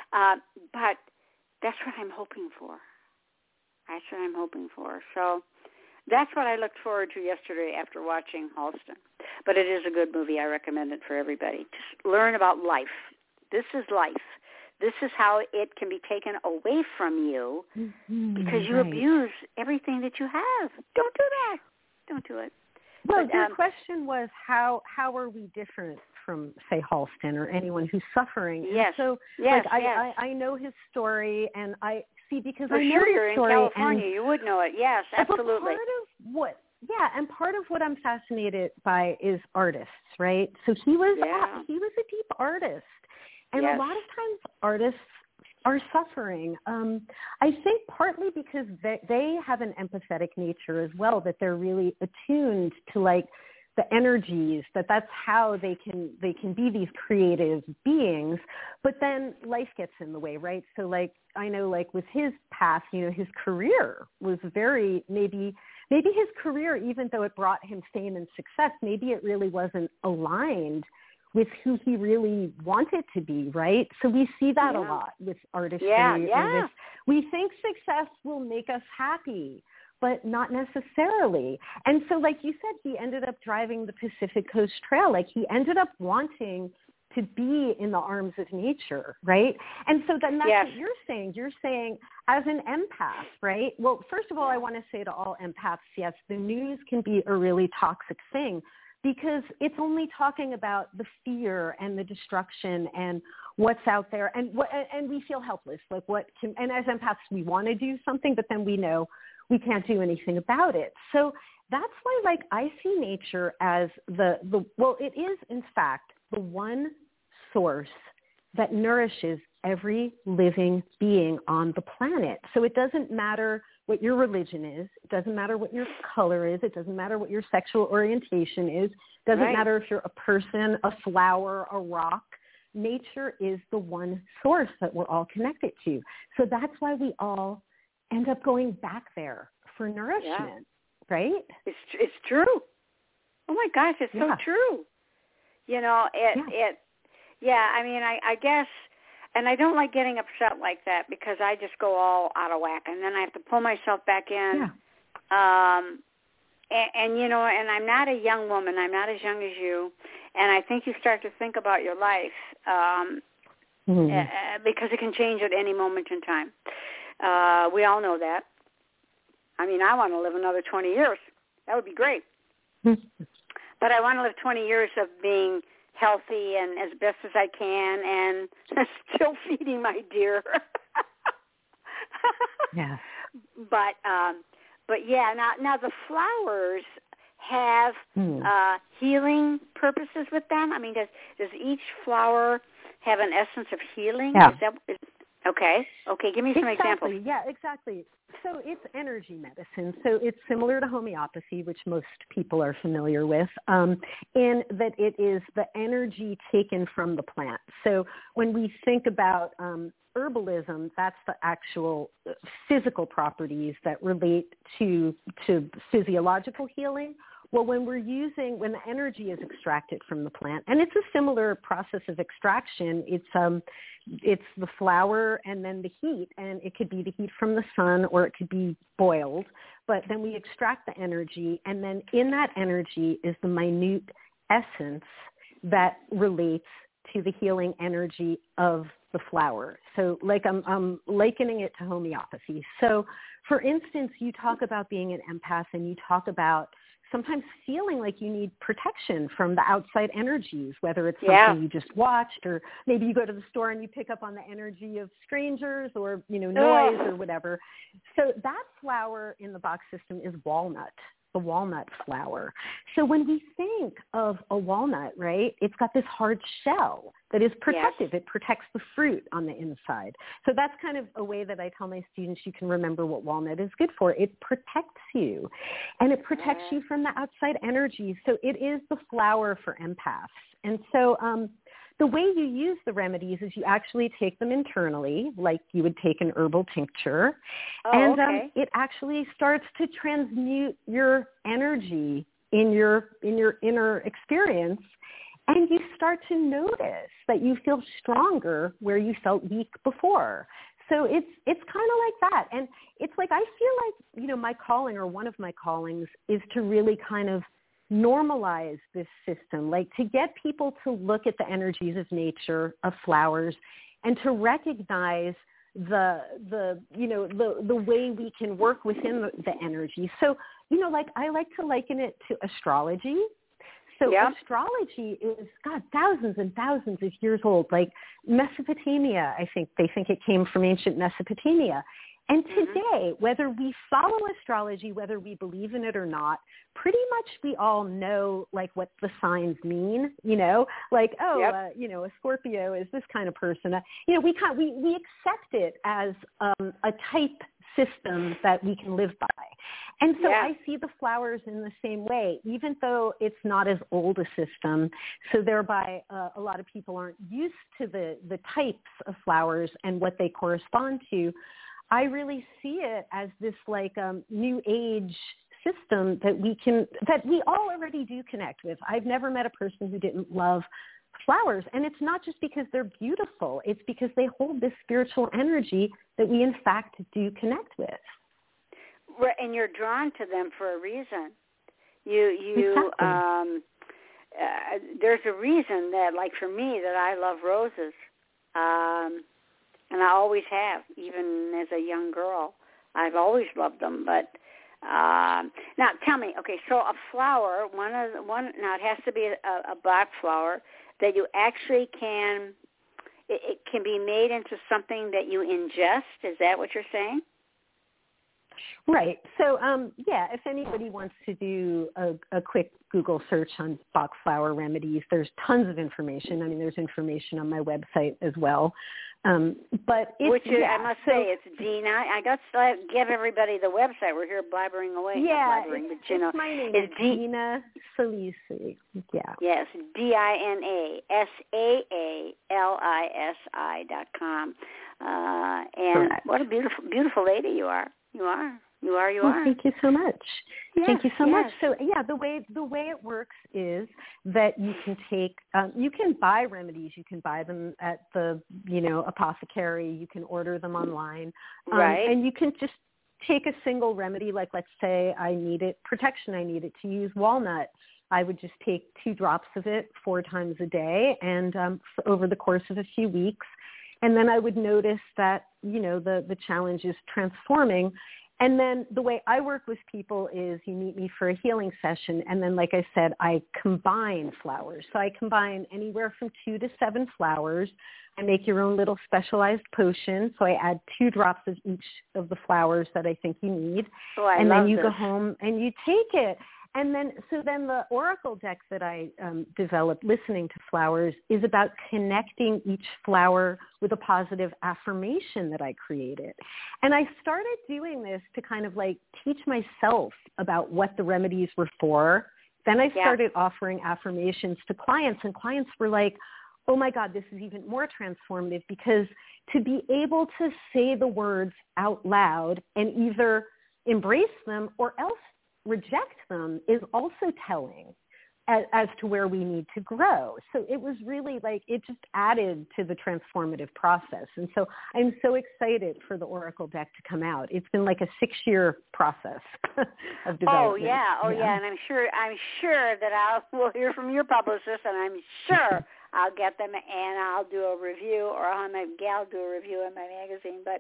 But that's what I'm hoping for. That's what I'm hoping for. So that's what I looked forward to yesterday after watching Halston. But it is a good movie. I recommend it for everybody. Just learn about life. This is life. This is how it can be taken away from you because you abuse everything that you have. Don't do that. Don't do it. Well, the question was how are we different from, say, Halston or anyone who's suffering? Yes. And so, I know his story, and I see because for I know sure his you're story. In California, you would know it. Yes, absolutely. And part of what I'm fascinated by is artists, right? So he was a deep artist, and a lot of times artists are suffering. I think partly because they have an empathetic nature as well, that they're really attuned to like the energies, that's how they can be these creative beings. But then life gets in the way, right? So like I know like with his past, you know, his career was very maybe his career, even though it brought him fame and success, maybe it really wasn't aligned with who he really wanted to be, right? So we see that a lot with artistry. We think success will make us happy, but not necessarily. And so like you said, he ended up driving the Pacific Coast Trail. Like he ended up wanting to be in the arms of nature, right? And so then that's what you're saying. You're saying as an empath, right? Well, first of all, I want to say to all empaths, yes, the news can be a really toxic thing, because it's only talking about the fear and the destruction and what's out there, and we feel helpless. Like and as empaths, we want to do something, but then we know we can't do anything about it. So that's why, like, I see nature as it is in fact the one source that nourishes every living being on the planet. So it doesn't matter what your religion is. It doesn't matter what your color is. It doesn't matter what your sexual orientation is. It doesn't matter if you're a person, a flower, a rock. Nature is the one source that we're all connected to. So that's why we all end up going back there for nourishment, right? It's true. Oh my gosh, it's so true. You know, I mean, I guess, and I don't like getting upset like that because I just go all out of whack, and then I have to pull myself back in. And you know, and I'm not a young woman. I'm not as young as you, and I think you start to think about your life because it can change at any moment in time. We all know that. I mean, I want to live another 20 years. That would be great. But I want to live 20 years of being healthy and as best as I can and still feeding my deer. Yeah. But yeah, now the flowers have healing purposes with them. I mean, does each flower have an essence of healing? Yeah. Okay, give me some examples. Yeah, exactly. So it's energy medicine. So it's similar to homeopathy, which most people are familiar with, in that it is the energy taken from the plant. So when we think about herbalism, that's the actual physical properties that relate to physiological healing. Well, when the energy is extracted from the plant, and it's a similar process of extraction, it's the flower and then the heat, and it could be the heat from the sun or it could be boiled, but then we extract the energy, and then in that energy is the minute essence that relates to the healing energy of the flower. So like I'm likening it to homeopathy. So for instance, you talk about being an empath and you talk about sometimes feeling like you need protection from the outside energies, whether it's something you just watched, or maybe you go to the store and you pick up on the energy of strangers or, noise or whatever. So that flower in the Bach system is walnut, the walnut flower. So when we think of a walnut, right, it's got this hard shell that is protective. Yes. It protects the fruit on the inside. So that's kind of a way that I tell my students you can remember what walnut is good for. It protects you, and it protects you from the outside energy. So it is the flower for empaths. And so the way you use the remedies is you actually take them internally, like you would take an herbal tincture, and it actually starts to transmute your energy in your inner experience, and you start to notice that you feel stronger where you felt weak before. So it's kind of like that, and it's like I feel like my calling, or one of my callings, is to really kind of normalize this system, like to get people to look at the energies of nature, of flowers, and to recognize the way we can work within the energy. So, like I like to liken it to astrology. So astrology is, thousands and thousands of years old. Like Mesopotamia, they think it came from ancient Mesopotamia. And today, whether we follow astrology, whether we believe in it or not, pretty much we all know like what the signs mean, like, a Scorpio is this kind of person. We accept it as a type system that we can live by. And so I see the flowers in the same way, even though it's not as old a system. So thereby a lot of people aren't used to the types of flowers and what they correspond to. I really see it as this like new age system that we all already do connect with. I've never met a person who didn't love flowers. And it's not just because they're beautiful. It's because they hold this spiritual energy that we in fact do connect with. And you're drawn to them for a reason. There's a reason that, like for me, that I love roses. And I always have, even as a young girl. I've always loved them. But now, tell me, okay, so a flower, now it has to be a Bach flower that you actually can. It can be made into something that you ingest. Is that what you're saying? Right. So, if anybody wants to do a quick Google search on Bach flower remedies, there's tons of information. I mean, there's information on my website as well. But I must say, it's Dina. I got to give everybody the website. We're here blabbering away. Yeah, it's my name. It's Dina Salisi. Yeah. Yes, DinaSaalisi.com. And correct. What a beautiful lady you are. You are. Thank you so much. Yes, thank you so much. So the way it works is that you can take, you can buy remedies. You can buy them at the, apothecary. You can order them online. Right. And you can just take a single remedy. Like, let's say I needed protection. I needed to use walnut. I would just take 2 drops of it 4 times a day and over the course of a few weeks. And then I would notice that the challenge is transforming. And then the way I work with people is you meet me for a healing session. And then, like I said, I combine flowers. So I combine anywhere from 2 to 7 flowers. I make your own little specialized potion. So I add 2 drops of each of the flowers that I think you need. Oh, I and love then you this. go home and you take it. And then the oracle deck that I developed, Listening to Flowers, is about connecting each flower with a positive affirmation that I created. And I started doing this to kind of like teach myself about what the remedies were for. Then I started offering affirmations to clients, and clients were like, oh my God, this is even more transformative, because to be able to say the words out loud and either embrace them or else reject them is also telling as to where we need to grow. So it was really like, it just added to the transformative process. And so I'm so excited for the Oracle deck to come out. It's been like a 6-year process of development. Oh yeah. And I'm sure that we'll hear from your publicist, and I'm sure I'll get them and I'll do a review, or I'll have my gal do a review in my magazine. But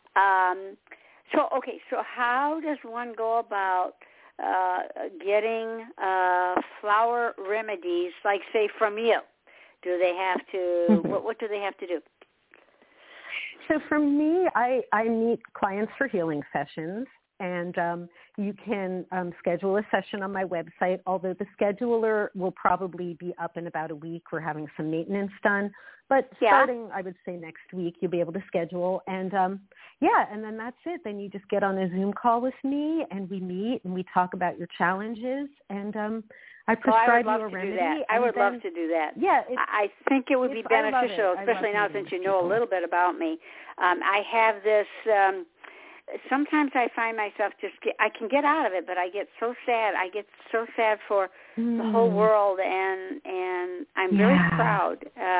so how does one go about getting flower remedies, like say from you? Do they have to, what do they have to do? So for me, I meet clients for healing sessions, and you can schedule a session on my website, although the scheduler will probably be up in about a week. We're having some maintenance done. But starting, I would say, next week, you'll be able to schedule. And, and then that's it. Then you just get on a Zoom call with me, and we meet, and we talk about your challenges. And I prescribe you a remedy. I would love to do that. Yeah. I think it would be beneficial, especially now since you know a little bit about me. I have this... sometimes I find myself I can get out of it, but I get so sad. I get so sad for the whole world, and I'm very proud.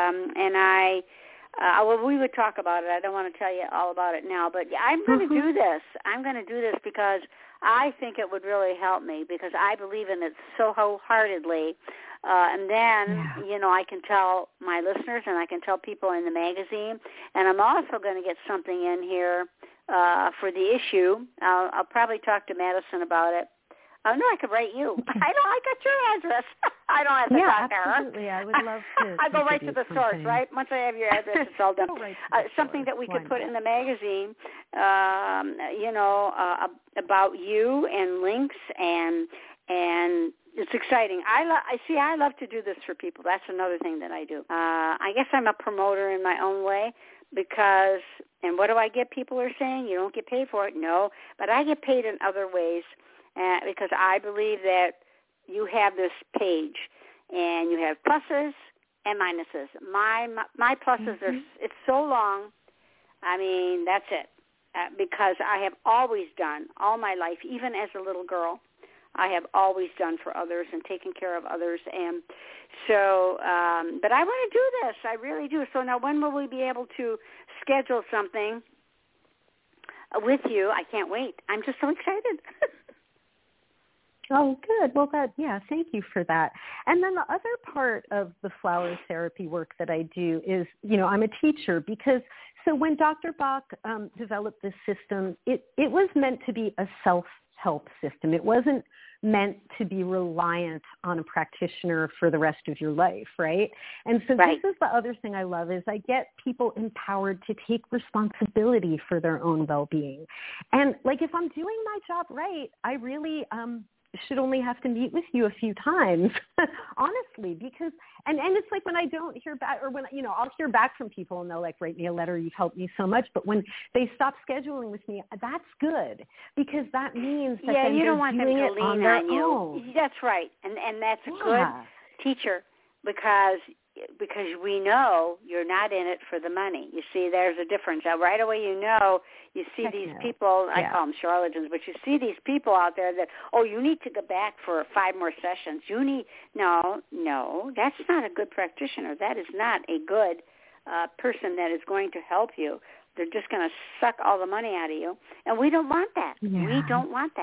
We would talk about it. I don't want to tell you all about it now, but I'm going to do this. I'm going to do this because I think it would really help me, because I believe in it so wholeheartedly. And then, I can tell my listeners, and I can tell people in the magazine, and I'm also going to get something in here for the issue. I'll probably talk to Madison about it. Oh, no, I could write you. I got your address. I don't have to talk to her. Absolutely. I would love to. I go right to the source, right? Once I have your address, it's all done. Something that we could put in the magazine, about you, and links, and it's exciting. I love to do this for people. That's another thing that I do. I guess I'm a promoter in my own way, because, and what do I get? People are saying you don't get paid for it. No, but I get paid in other ways, because I believe that you have this page, and you have pluses and minuses. My pluses are, it's so long. I mean, that's it, because I have always done all my life, even as a little girl. I have always done for others and taken care of others. And so, but I want to do this. I really do. So now, when will we be able to schedule something with you? I can't wait. I'm just so excited. Oh, good. Well, thank you for that. And then the other part of the flower therapy work that I do is, I'm a teacher, because so when Dr. Bach developed this system, it was meant to be a self-help system. It wasn't meant to be reliant on a practitioner for the rest of your life, right? And so this is the other thing I love, is I get people empowered to take responsibility for their own well-being. And like, if I'm doing my job right, I really should only have to meet with you a few times, honestly, because, and it's like when I don't hear back, or when, I'll hear back from people and they'll like write me a letter, you've helped me so much. But when they stop scheduling with me, that's good, because that means that you don't want them to lean on you. Own. That's right. And that's a good teacher, because we know you're not in it for the money. You see, there's a difference. Now, right away, you see these people, I call them charlatans, but you see these people out there that, you need to go back for 5 more sessions. No, that's not a good practitioner. That is not a good person that is going to help you. They're just going to suck all the money out of you. And we don't want that. Yeah. We don't want that.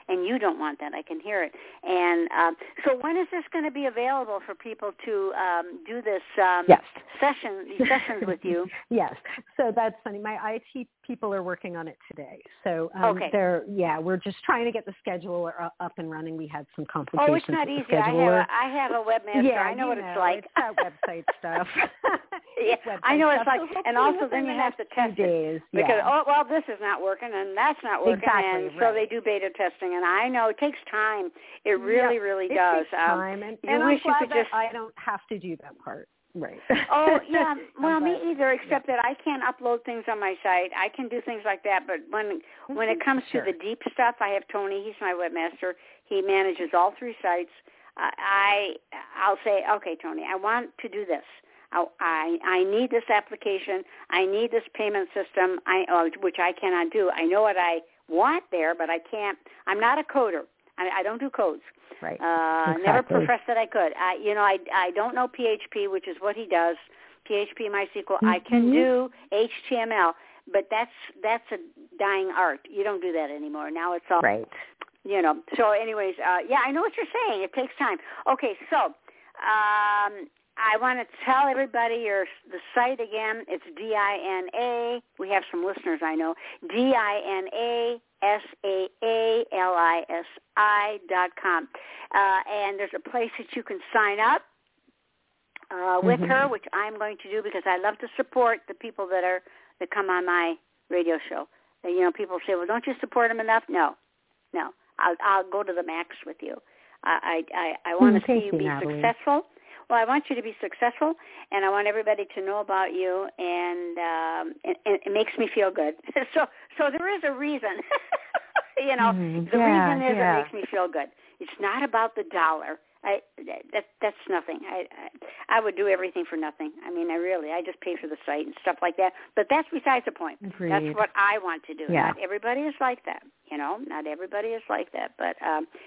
and you don't want that. I can hear it. And so when is this going to be available for people to do this yes. these sessions with you? Yes. So that's funny. My IT people are working on it today. So okay. We're just trying to get the schedule up and running. We had some complications. Oh, it's not with easy. The scheduler. I have a webmaster. Yeah, I know what it's like. It's that website stuff. Yeah, website I know what it's stuff. like. So and also then you have to test days, it. Because, this is not working and that's not working. Exactly, and so they do beta testing. And I know it takes time. It really, really does. It takes time. And you wish I'm glad you could just... I don't have to do that part. Right. Oh, yeah. Well, me either, except that I can't upload things on my site. I can do things like that, but when it comes to the deep stuff, I have Tony. He's my webmaster. He manages all 3 sites. I'll say, okay, Tony, I want to do this. I need this application. I need this payment system, which I cannot do. I know what I want there, but I can't. I'm not a coder. I don't do codes. Right. Never professed that I could. I don't know PHP, which is what he does. PHP, MySQL. Mm-hmm. I can do HTML, but that's a dying art. You don't do that anymore. Now it's all right. So anyways, I know what you're saying. It takes time. Okay, so I want to tell everybody the site again. It's DINA. We have some listeners I know. DINASAALISI.com. And there's a place that you can sign up with her, which I'm going to do because I love to support the people that come on my radio show. People say, well, don't you support them enough? No. I'll go to the max with you. I want to see you be Natalie. successful. Well, I want you to be successful, and I want everybody to know about you, and it makes me feel good. So there is a reason. The reason is it makes me feel good. It's not about the dollar. That's nothing. I would do everything for nothing. I mean, I just pay for the site and stuff like that. But that's besides the point. Agreed. That's what I want to do. Yeah. Not everybody is like that. Not everybody is like that. But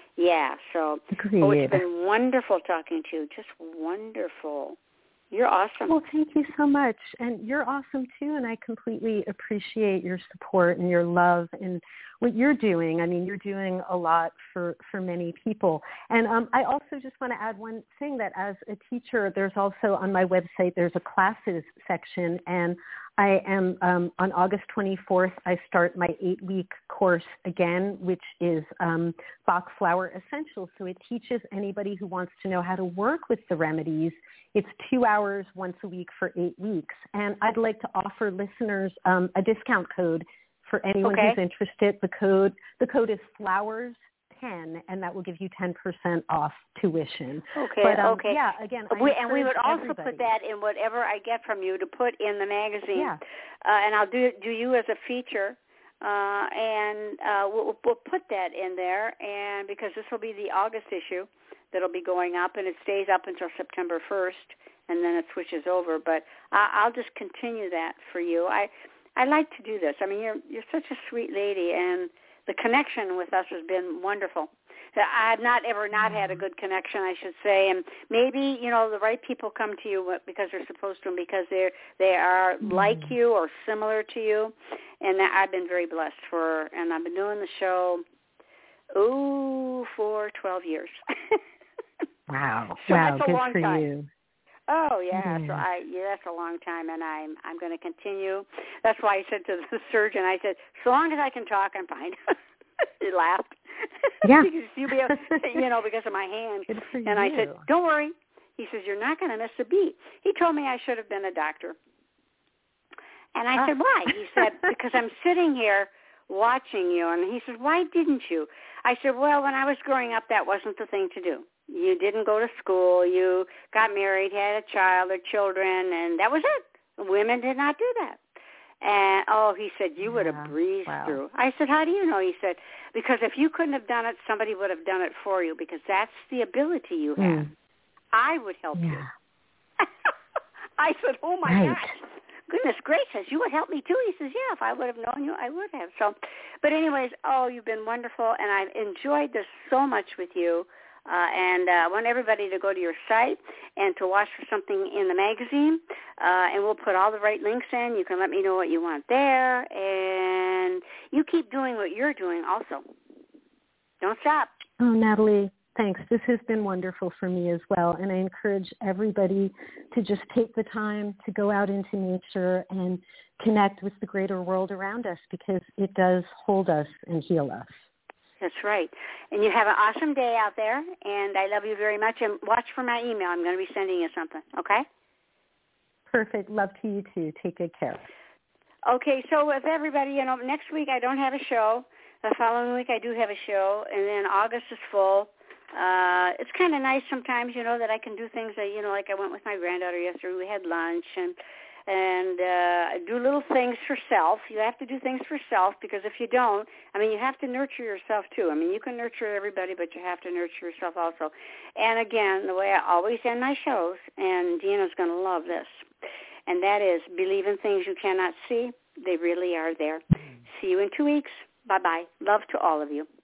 so Agreed. It's been wonderful talking to you. Just wonderful. You're awesome. Well, thank you so much. And you're awesome, too, and I completely appreciate your support and your love and what you're doing. I mean, you're doing a lot for many people. And I also just want to add one thing, that as a teacher, there's also on my website, there's a classes section, and I am on August 24th, I start my 8-week course again, which is Bach Flower Essentials. So it teaches anybody who wants to know how to work with the remedies. It's 2 hours once a week for 8 weeks. And I'd like to offer listeners a discount code for anyone who's interested. The code is FLOWERS10, and that will give you 10% off tuition. Okay, but, yeah, again, and we would also put that in whatever I get from you to put in the magazine. Yeah. And I'll do you as a feature, and we'll put that in there, and because this will be the August issue that'll be going up, and it stays up until September 1st, and then it switches over. But I'll just continue that for you. I like to do this. I mean, you're such a sweet lady, and the connection with us has been wonderful. I've not ever not had a good connection, I should say, and maybe the right people come to you because they're supposed to, and because they are like you or similar to you, and I've been very blessed and I've been doing the show for 12 years. Wow! So wow! That's a good long for time. you. Oh yeah, so that's a long time, and I'm going to continue. That's why I said to the surgeon, I said, so long as I can talk, I'm fine. He laughed. Yeah. Because you'll be able, because of my hand. Good for and you. I said, don't worry. He says, you're not going to miss a beat. He told me I should have been a doctor. And I said, why? He said, because I'm sitting here watching you. And he said, why didn't you? I said, well, when I was growing up, that wasn't the thing to do. You didn't go to school. You got married, had a child or children, and that was it. Women did not do that. And, he said, you would have breezed through. I said, how do you know? He said, because if you couldn't have done it, somebody would have done it for you, because that's the ability you have. I would help you. I said, oh, my gosh. Goodness gracious, you would help me too. He says, yeah, if I would have known you, I would have. So, but anyways, you've been wonderful, and I've enjoyed this so much with you. And I want everybody to go to your site and to watch for something in the magazine. And we'll put all the right links in. You can let me know what you want there. And you keep doing what you're doing also. Don't stop. Oh, Natalie, thanks. This has been wonderful for me as well. And I encourage everybody to just take the time to go out into nature and connect with the greater world around us, because it does hold us and heal us. That's right. And you have an awesome day out there, and I love you very much. And watch for my email. I'm going to be sending you something, okay? Perfect. Love to you too. Take good care. Okay, so with everybody, next week I don't have a show. The following week I do have a show, and then August is full. It's kind of nice sometimes, that I can do things that, like I went with my granddaughter yesterday. We had lunch and do little things for self. You have to do things for self, because if you don't, you have to nurture yourself too. You can nurture everybody, but you have to nurture yourself also. And again, the way I always end my shows, and Deanna's going to love this, and that is, believe in things you cannot see. They really are there. See you in 2 weeks. Bye-bye. Love to all of you.